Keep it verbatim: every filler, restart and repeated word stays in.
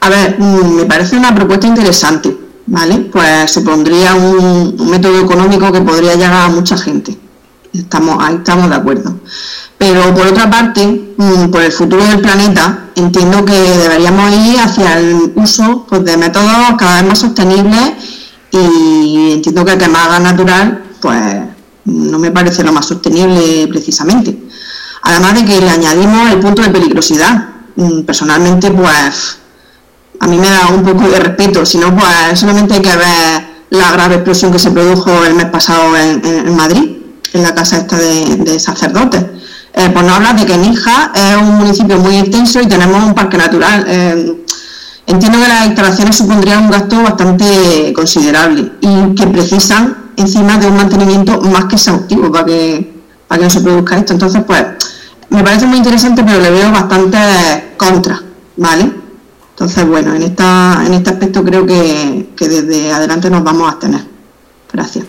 A ver, me parece una propuesta interesante, ¿vale? Pues supondría un, un método económico que podría llegar a mucha gente. Estamos, ahí estamos de acuerdo. Pero por otra parte, por el futuro del planeta, entiendo que deberíamos ir hacia el uso, pues, de métodos cada vez más sostenibles, y entiendo que quemar gas natural, pues no me parece lo más sostenible precisamente. Además de que le añadimos el punto de peligrosidad. Personalmente, pues a mí me da un poco de respeto, si no, pues solamente hay que ver la grave explosión que se produjo el mes pasado en, en Madrid, en la casa esta de, de sacerdotes. Eh, pues no hablar de que Níjar es un municipio muy extenso y tenemos un parque natural. Eh, entiendo que las instalaciones supondrían un gasto bastante considerable y que precisan encima de un mantenimiento más que exhaustivo para que, para que no se produzca esto. Entonces, pues me parece muy interesante, pero le veo bastante contra, ¿vale? Entonces, bueno, en esta en este aspecto creo que, que desde adelante nos vamos a abstener. Gracias.